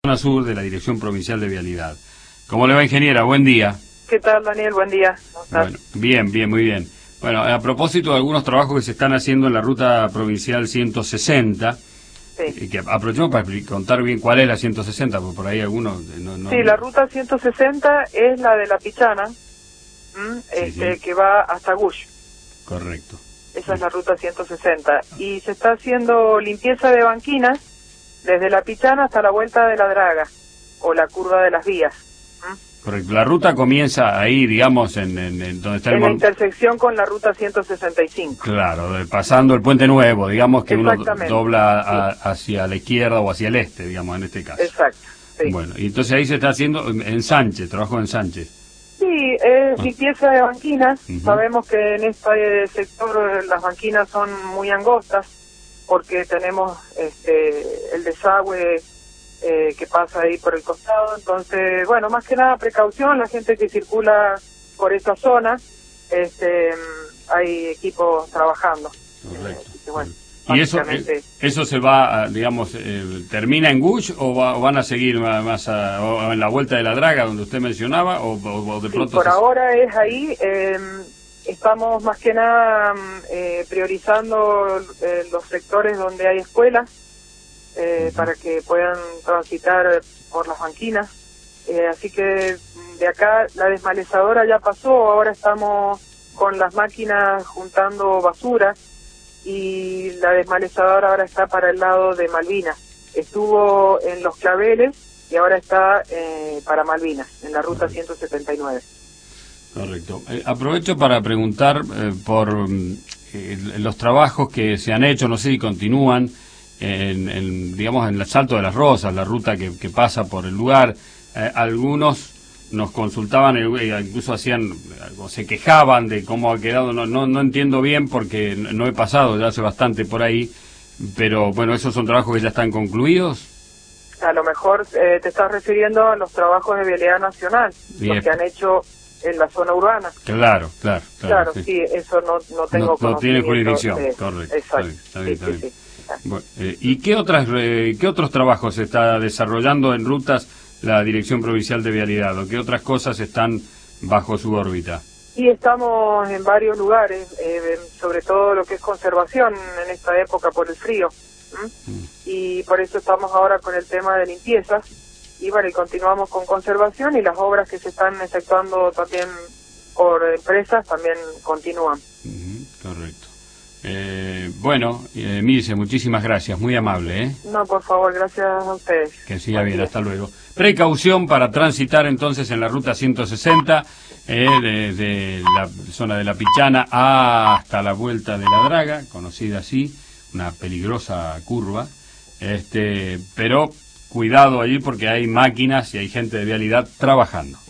zona sur de la Dirección Provincial de Vialidad. ¿Cómo le va, ingeniera? Buen día. ¿Qué tal, Daniel? Buen día. ¿Cómo estás? Bueno, bien, muy bien. Bueno, a propósito de algunos trabajos que se están haciendo en la ruta provincial 160, sí. Que aprovechemos para contar bien cuál es la 160, porque por ahí algunos... Sí, la ruta 160 es la de La Pichana, sí. que va hasta Gush. Correcto. Esa es la ruta 160. Y se está haciendo limpieza de banquinas desde La Pichana hasta la vuelta de la Draga, o la curva de las vías. Correcto. La ruta comienza ahí, digamos, en donde está en la intersección con la ruta 165. Claro, pasando el Puente Nuevo, digamos que uno dobla sí. Hacia la izquierda o hacia el este, digamos, en este caso. Exacto, sí. Bueno, y entonces ahí se está haciendo en Sánchez, trabajo en Sánchez. Sí, es limpieza de banquinas. Sabemos que en este sector las banquinas son muy angostas porque tenemos el desagüe que pasa ahí por el costado. Entonces, bueno, más que nada precaución, la gente que circula por esa zona, hay equipos trabajando. Correcto. Bueno, ¿Y eso se va, digamos, termina en Gush o van a seguir más o en la vuelta de la Draga, donde usted mencionaba, o de pronto? Sí, por ahora es ahí. Estamos más que nada priorizando los sectores donde hay escuelas para que puedan transitar por las banquinas. Así que de acá la desmalezadora ya pasó, ahora estamos con las máquinas juntando basura. Y la desmalezadora ahora está para el lado de Malvinas. Estuvo en Los Claveles y ahora está para Malvinas, en la ruta 179. Correcto. Aprovecho para preguntar por los trabajos que se han hecho, no sé si continúan, digamos, en el Salto de las Rosas, la ruta que pasa por el lugar. Algunos nos consultaban, incluso se quejaban de cómo ha quedado. No entiendo bien porque no he pasado ya hace bastante por ahí, pero bueno, esos son trabajos que ya están concluidos. A lo mejor te estás refiriendo a los trabajos de Vialidad Nacional, Bien. Los que han hecho en la zona urbana. Claro, sí, eso no tengo conocimiento. No tiene jurisdicción, correcto. Exacto. Está bien. Bueno, ¿y qué otros trabajos se está desarrollando en rutas la Dirección Provincial de Vialidad, o qué otras cosas están bajo su órbita? Y estamos en varios lugares, sobre todo lo que es conservación en esta época por el frío, y por eso estamos ahora con el tema de limpieza, y bueno, y continuamos con conservación, y las obras que se están efectuando también por empresas también continúan. Correcto. Bueno, Milce, muchísimas gracias, muy amable. No, por favor, gracias a ustedes. Que siga bien, hasta luego. Precaución para transitar entonces en la ruta 160, desde la zona de La Pichana hasta la vuelta de la Draga, conocida así, una peligrosa curva, pero cuidado allí porque hay máquinas y hay gente de vialidad trabajando.